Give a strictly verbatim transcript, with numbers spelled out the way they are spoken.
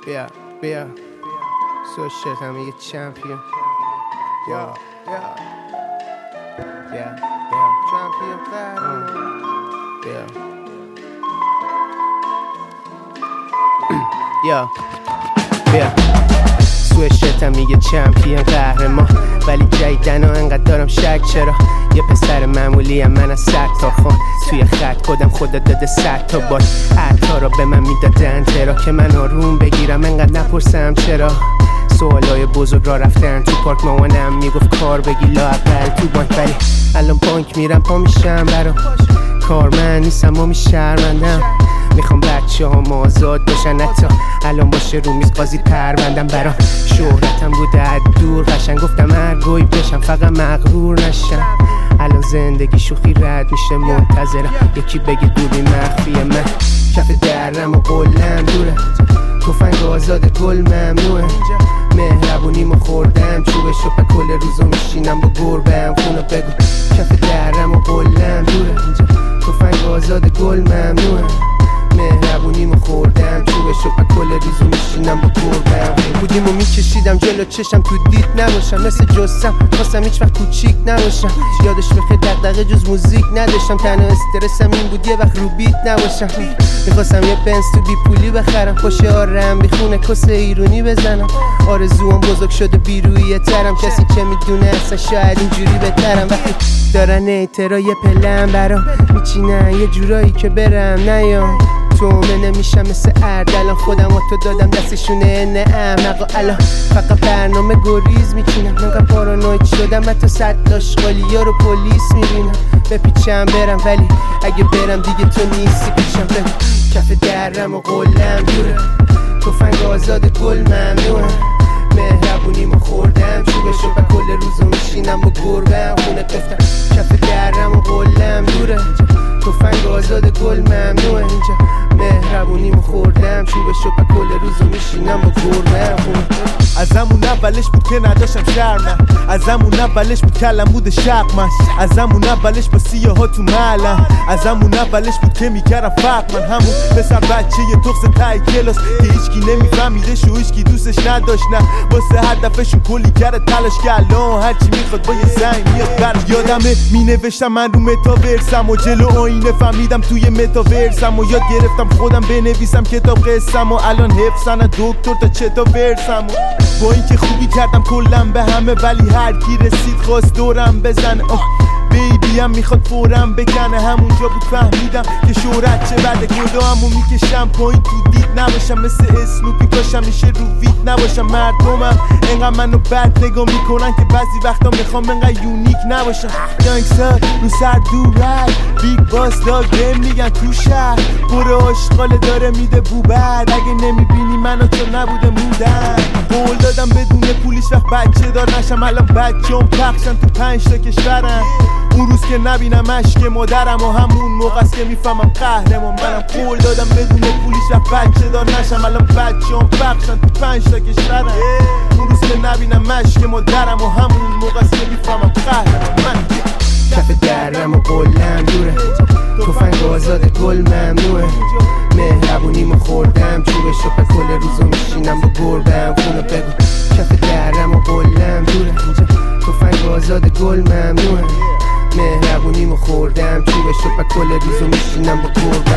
بیا بیا سوشت همه یه چمپیون بیا بیا بیا بیا چمپیون قهرمان بیا یا بیا سوشت هم میگه چمپیون قهرمان، ولی جایدن و انقدر دارم شک چرا یه پسر معمولی هم من از صد تا خون توی خط کدم خدا داده صد تا بار عطا را به من میدادن چرا که من آروم بگیرم انقدر نپرسم چرا سوالای بزرگ را رفتن تو پارک مامانم میگفت کار بگی لااقل تو بانک، ولی الان بانک میرم پا میشم برا کار من نیستم و میشرمندم میخوام بچه ها آزاد باشن حتی الان باشه رو میز قاضی پروندم برام شهرتم بوده از دور قشنگ گفتم هر گوی بشم فقط مغرور نشم الان زندگی شوخی رد میشه منتظرم یکی بگه دوری مخفی من کف درم و قلم دوره تفنگ آزاد گل ممنوعه مهربونیمو خوردم چوبشو پا کل روزو میشینم با گربم خونو بگو کف درم و قلم دوره تفنگ آزاد گل ممنوعه مهربونیمو خوردم چوبشو پا کل ریزو میشینم با گربم بودیمو میکشیدم جلو چشم تو دید نباشم مثل جسم خواستم هیچ وقت کوچیک نباشم یادش بخیر دغدغه جز موزیک نداشتم تنها استرسم این بود یه وقت رو بیت نباشم میخواستم یه بنز تو بی پولی بخرم خوشه آرم بیخونه کس ایرونی بزنم آرزوام بزرگ شده بیرویه ترم کسی چه میدونه اصلا شاید اینجوری بهترم وقتی دارن ایترا یه پلن برام میچینن یه جورایی که برم نیام تومه نمیشم مثل ارد الان خودم و تو دادم دستشونه نه احمق و الان فقط برنامه گریز میچینم نگم پارانوید شدم و تو صد داشقالی ها رو پلیس میبینم بپیچم برم ولی اگه برم دیگه تو نیستی پیشم بگو کف درم و قلم دوره تفنگ آزاد گل ممنوعه مهربونیمو خوردم چوبشو با کل روزو میشینم با گربم خونه گفتم کف درم و قلم دوره تفنگ آزاد گل ممنوعه اینجا مهربونیمو خوردم چوبشو با کل روزو میشینم با گربم خونه از همون اولش بود که نداشتم شرم از همون اولش بود کلم بود شق من از همون اولش با سیاه ها تو ملم از همون اولش بود که میکردم فرق من همون پسر بچه یه تخص تای کلاس که هیچکی نمیفهمیدش و هیچکی دوستش نداشت نه واسه هدفشون کلی کرده تلاش که الان هرچی میخواد با یه زنگ میاد برم یادمه مینوشتم من رو متاورسم و جلو آینه فهمیدم توی متاورسم و یاد گرفتم خودم بنویسم کتاب قصم و الان حفظن دکتر تا چتا ورسم و با اینکه خوبی کردم کلم به همه ولی هر کی رسید خواست دورم بزنه بیبی هم میخواد فورم بکنه همونجا بود فهمیدم که شهرت چه بعد گدامو میکشم پایین تو دید نباشم مثل اسنوپی کاشم میشه رو ویت نباشم مردمم انقدر منو بد نگاه میکنن که بعضی وقتا میخوام انقدر یونیک نباشم گنگستر رو سر دور رد بیگ باس داگ بهم میگن تو شهر برو آشغاله داره میده بوبر اگه نمیبینی منو تو نبوده مودن قول دادم بدون پولیش وقت بچه دار نشم الان بچه هم پخشن تو پنج تا کشورم اون روز که نبینم عشق مادرم و همون موقع است که میفهمم قهرمان منم قول دادم بدون پولیش وقت بچه دار نشم الان بچه هم پخشن تو پنج تا کشورم اون روز که نبینم عشق مادرم و همون موقع است که میفهمم قهرمان من کف درم و قلم دوره تفنگ آزاد گل ممنوعه مهربونیمو خوردم چوبشو پا کل روزو میشینم با گربم خونو بگو کف درم و قلم دوره تفنگ آزاد گل ممنوعه مهربونیمو خوردم چوبشو پا کل روزو میشینم با گربم